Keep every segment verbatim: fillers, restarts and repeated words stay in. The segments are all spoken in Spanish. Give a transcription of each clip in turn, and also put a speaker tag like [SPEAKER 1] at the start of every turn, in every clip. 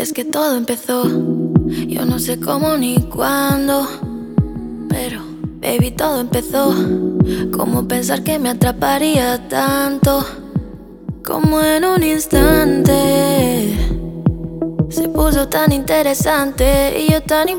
[SPEAKER 1] Es que todo empezó, yo no sé cómo ni cuándo, pero baby, todo empezó. ¿Cómo pensar que me atraparía tanto? Como en un instante se puso tan interesante y yo tan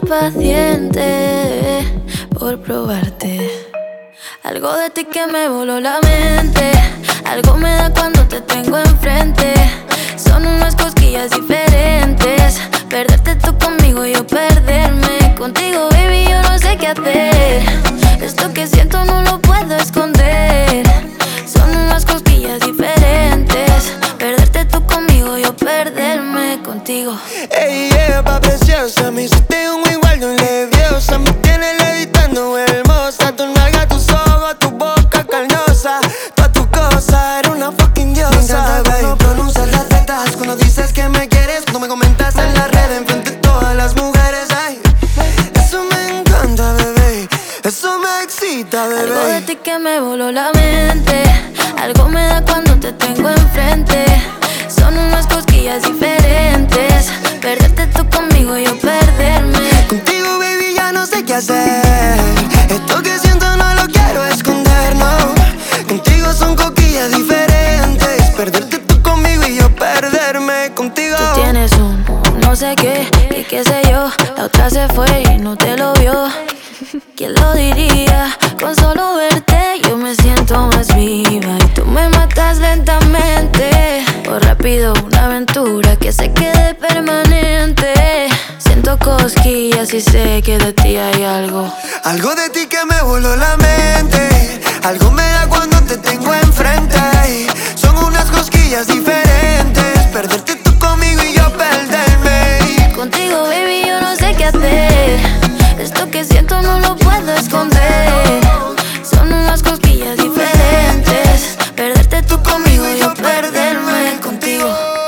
[SPEAKER 1] impaciente por probarte. Algo de ti que me voló la mente, algo me da cuando te tengo enfrente. Son unas cosquillas diferentes, perderte tú conmigo, yo perderme contigo, baby, yo no sé qué hacer. Esto que siento no lo puedo esconder. Son unas cosquillas diferentes, perderte tú conmigo, yo perderme contigo.
[SPEAKER 2] Ey, yeah, pa' preciosa, me hiciste un igual de un leviosa. Me tienes levitando hermosa, tu nalga, tus ojos, tu boca carnosa. Toda tu cosa, eres una fucking diosa. Me encanta cuando pronuncias las letras, cuando dices que me quieres, cuando me comentas en la red enfrente de todas las mujeres. Ay, eso me encanta, bebé, eso me excita, bebé.
[SPEAKER 1] Algo de ti que me voló la mente, algo me da cuando te tengo enfrente. Son unas cosquillas diferentes, perderte tú conmigo, yo perderme
[SPEAKER 2] contigo, baby, ya no sé qué hacer. Esto que siento no lo quiero esconder, no. Contigo son cosquillas diferentes, perderte tú conmigo y yo perderme contigo.
[SPEAKER 1] Tú tienes un no sé qué, y qué sé yo. La otra se fue y no te lo vio. ¿Quién lo diría? Con solo verte yo me siento más viva y tú me matas lentamente. O rápido una aventura que se quede permanente. Siento cosquillas y sé que de ti hay algo.
[SPEAKER 2] Algo de ti que me voló la mente, algo me da cuando te tengo enfrente. Son unas cosquillas diferentes, perderte tú conmigo y yo perderme
[SPEAKER 1] contigo, baby, yo no sé qué hacer. Esto que siento no lo puedo esconder. Son unas cosquillas diferentes, perderte tú conmigo y yo perderme contigo.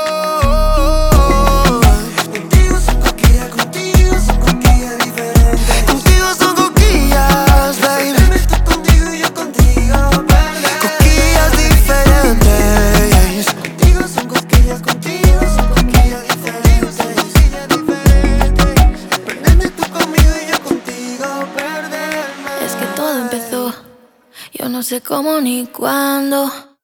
[SPEAKER 2] Contigo son cosquillas, contigo son cosquillas diferentes. Contigo son cosquillas, baby. Perderme tú contigo y yo contigo perderme. Cosquillas diferentes. Contigo son cosquillas, contigo son cosquillas diferentes. Cosquillas diferentes. Perderme tú conmigo y yo contigo perderme.
[SPEAKER 1] Es que todo empezó, yo no sé cómo ni cuándo.